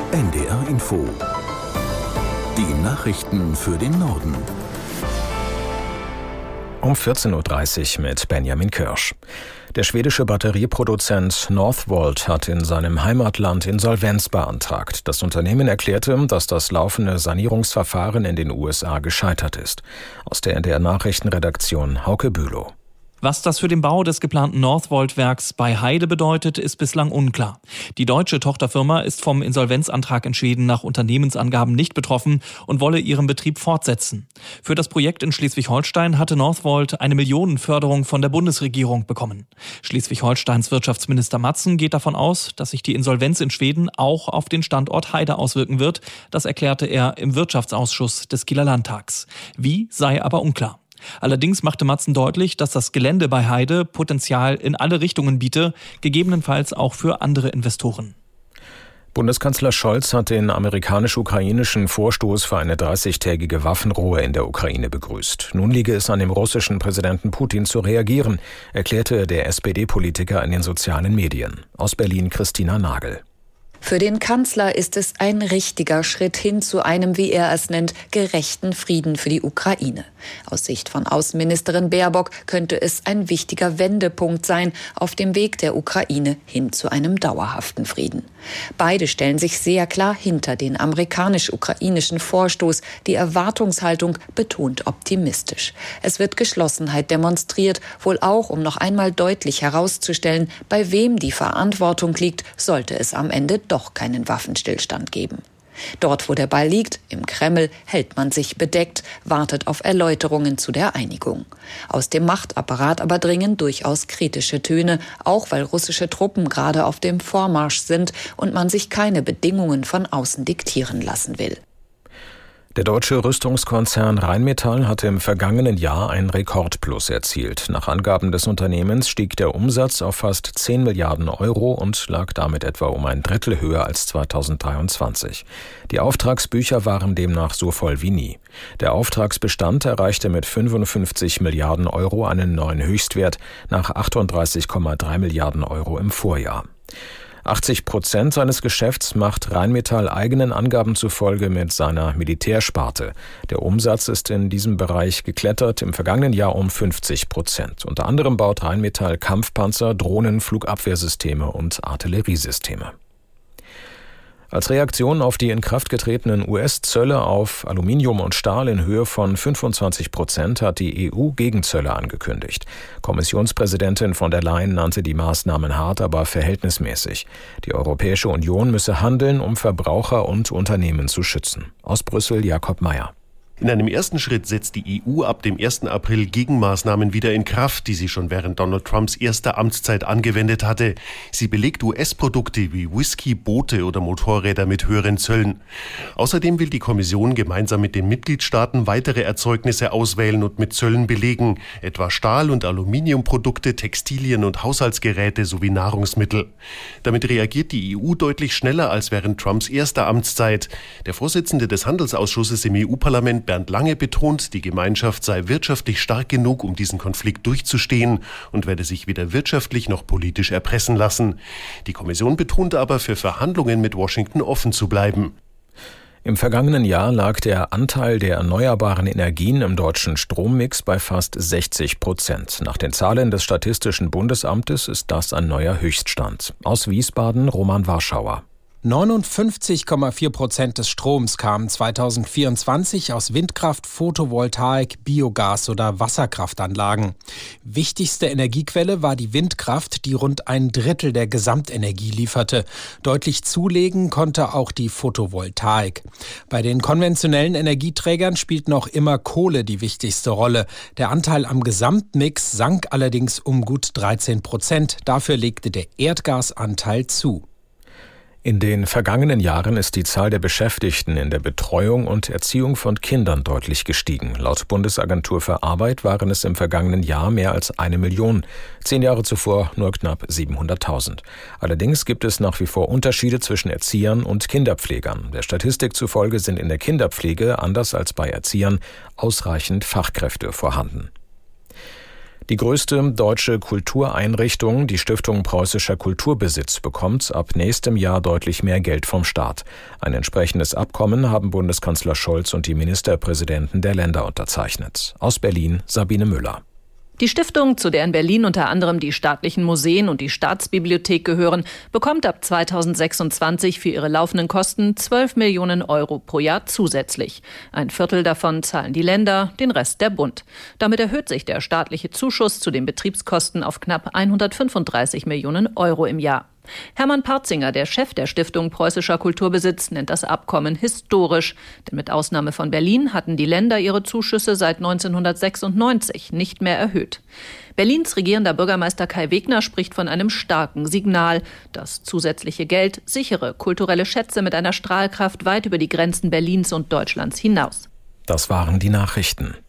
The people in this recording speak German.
NDR Info. Die Nachrichten für den Norden. Um 14.30 Uhr mit Benjamin Kirsch. Der schwedische Batterieproduzent Northvolt hat in seinem Heimatland Insolvenz beantragt. Das Unternehmen erklärte, dass das laufende Sanierungsverfahren in den USA gescheitert ist. Aus der NDR Nachrichtenredaktion Hauke Bülow. Was das für den Bau des geplanten Northvolt-Werks bei Heide bedeutet, ist bislang unklar. Die deutsche Tochterfirma ist vom Insolvenzantrag in Schweden nach Unternehmensangaben nicht betroffen und wolle ihren Betrieb fortsetzen. Für das Projekt in Schleswig-Holstein hatte Northvolt eine Millionenförderung von der Bundesregierung bekommen. Schleswig-Holsteins Wirtschaftsminister Matzen geht davon aus, dass sich die Insolvenz in Schweden auch auf den Standort Heide auswirken wird. Das erklärte er im Wirtschaftsausschuss des Kieler Landtags. Wie, sei aber unklar. Allerdings machte Matzen deutlich, dass das Gelände bei Heide Potenzial in alle Richtungen biete, gegebenenfalls auch für andere Investoren. Bundeskanzler Scholz hat den amerikanisch-ukrainischen Vorstoß für eine 30-tägige Waffenruhe in der Ukraine begrüßt. Nun liege es an dem russischen Präsidenten Putin zu reagieren, erklärte der SPD-Politiker in den sozialen Medien. Aus Berlin Christina Nagel. Für den Kanzler ist es ein richtiger Schritt hin zu einem, wie er es nennt, gerechten Frieden für die Ukraine. Aus Sicht von Außenministerin Baerbock könnte es ein wichtiger Wendepunkt sein auf dem Weg der Ukraine hin zu einem dauerhaften Frieden. Beide stellen sich sehr klar hinter den amerikanisch-ukrainischen Vorstoß, die Erwartungshaltung betont optimistisch. Es wird Geschlossenheit demonstriert, wohl auch, um noch einmal deutlich herauszustellen, bei wem die Verantwortung liegt, sollte es am Ende doch keinen Waffenstillstand geben. Dort, wo der Ball liegt, im Kreml, hält man sich bedeckt, wartet auf Erläuterungen zu der Einigung. Aus dem Machtapparat aber dringen durchaus kritische Töne, auch weil russische Truppen gerade auf dem Vormarsch sind und man sich keine Bedingungen von außen diktieren lassen will. Der deutsche Rüstungskonzern Rheinmetall hatte im vergangenen Jahr einen Rekordplus erzielt. Nach Angaben des Unternehmens stieg der Umsatz auf fast 10 Milliarden Euro und lag damit etwa um ein Drittel höher als 2023. Die Auftragsbücher waren demnach so voll wie nie. Der Auftragsbestand erreichte mit 55 Milliarden Euro einen neuen Höchstwert nach 38,3 Milliarden Euro im Vorjahr. 80% seines Geschäfts macht Rheinmetall eigenen Angaben zufolge mit seiner Militärsparte. Der Umsatz ist in diesem Bereich geklettert, im vergangenen Jahr um 50%. Unter anderem baut Rheinmetall Kampfpanzer, Drohnen, Flugabwehrsysteme und Artilleriesysteme. Als Reaktion auf die in Kraft getretenen US-Zölle auf Aluminium und Stahl in Höhe von 25% hat die EU Gegenzölle angekündigt. Kommissionspräsidentin von der Leyen nannte die Maßnahmen hart, aber verhältnismäßig. Die Europäische Union müsse handeln, um Verbraucher und Unternehmen zu schützen. Aus Brüssel Jakob Mayer. In einem ersten Schritt setzt die EU ab dem 1. April Gegenmaßnahmen wieder in Kraft, die sie schon während Donald Trumps erster Amtszeit angewendet hatte. Sie belegt US-Produkte wie Whisky, Boote oder Motorräder mit höheren Zöllen. Außerdem will die Kommission gemeinsam mit den Mitgliedstaaten weitere Erzeugnisse auswählen und mit Zöllen belegen, etwa Stahl- und Aluminiumprodukte, Textilien und Haushaltsgeräte sowie Nahrungsmittel. Damit reagiert die EU deutlich schneller als während Trumps erster Amtszeit. Der Vorsitzende des Handelsausschusses im EU-Parlament Bernd Lange betont, die Gemeinschaft sei wirtschaftlich stark genug, um diesen Konflikt durchzustehen und werde sich weder wirtschaftlich noch politisch erpressen lassen. Die Kommission betont aber, für Verhandlungen mit Washington offen zu bleiben. Im vergangenen Jahr lag der Anteil der erneuerbaren Energien im deutschen Strommix bei fast 60%. Nach den Zahlen des Statistischen Bundesamtes ist das ein neuer Höchststand. Aus Wiesbaden Roman Warschauer. 59,4% des Stroms kamen 2024 aus Windkraft, Photovoltaik, Biogas oder Wasserkraftanlagen. Wichtigste Energiequelle war die Windkraft, die rund ein Drittel der Gesamtenergie lieferte. Deutlich zulegen konnte auch die Photovoltaik. Bei den konventionellen Energieträgern spielt noch immer Kohle die wichtigste Rolle. Der Anteil am Gesamtmix sank allerdings um gut 13%. Dafür legte der Erdgasanteil zu. In den vergangenen Jahren ist die Zahl der Beschäftigten in der Betreuung und Erziehung von Kindern deutlich gestiegen. Laut Bundesagentur für Arbeit waren es im vergangenen Jahr mehr als 1 Million. 10 Jahre zuvor nur knapp 700.000. Allerdings gibt es nach wie vor Unterschiede zwischen Erziehern und Kinderpflegern. Der Statistik zufolge sind in der Kinderpflege, anders als bei Erziehern, ausreichend Fachkräfte vorhanden. Die größte deutsche Kultureinrichtung, die Stiftung Preußischer Kulturbesitz, bekommt ab nächstem Jahr deutlich mehr Geld vom Staat. Ein entsprechendes Abkommen haben Bundeskanzler Scholz und die Ministerpräsidenten der Länder unterzeichnet. Aus Berlin Sabine Müller. Die Stiftung, zu der in Berlin unter anderem die staatlichen Museen und die Staatsbibliothek gehören, bekommt ab 2026 für ihre laufenden Kosten 12 Millionen Euro pro Jahr zusätzlich. Ein Viertel davon zahlen die Länder, den Rest der Bund. Damit erhöht sich der staatliche Zuschuss zu den Betriebskosten auf knapp 135 Millionen Euro im Jahr. Hermann Partzinger, der Chef der Stiftung Preußischer Kulturbesitz, nennt das Abkommen historisch. Denn mit Ausnahme von Berlin hatten die Länder ihre Zuschüsse seit 1996 nicht mehr erhöht. Berlins regierender Bürgermeister Kai Wegner spricht von einem starken Signal. Das zusätzliche Geld sichere kulturelle Schätze mit einer Strahlkraft weit über die Grenzen Berlins und Deutschlands hinaus. Das waren die Nachrichten.